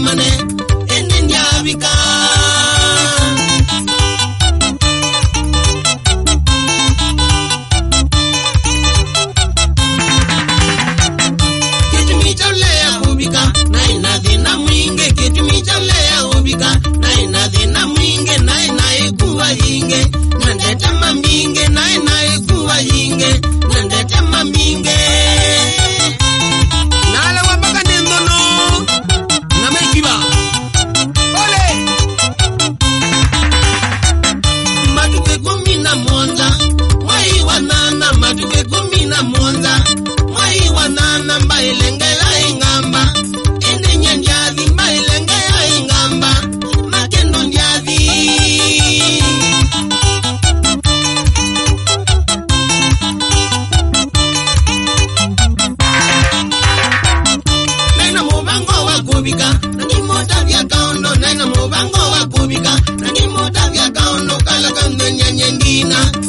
mane ene nyabika Ketumi chalea ubika na inadhina mwinge ketumi chalea ubika na inadhina mwinge na inaikuwa hinge nandeta maminge na inaikuwa hinge nandeta maminge Nala wapaka nendono na maikiba Ole Matuke kumina monza Mwai wanana matuke kumina monza Mwai wanana mbailengela ingamba Ene nyanjavi mbailengela ingamba Makendo njavi Naina mubango wakubika Nani mota vya kaondo Naina mubango wakubika Nani mota vya kaondo Kala kando nyanyengina